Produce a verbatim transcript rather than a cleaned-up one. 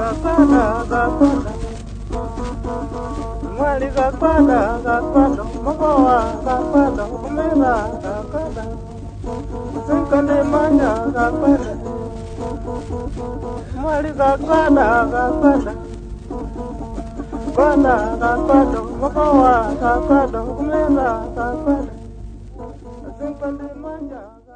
gakwada gakwada mwali gakwada gakwada mogowa gakwada kumera gakwada sinkande manya gakwada mwali gakwada gakwada kwada gakwada mogowa gakwada kumera gakwada sinkande manya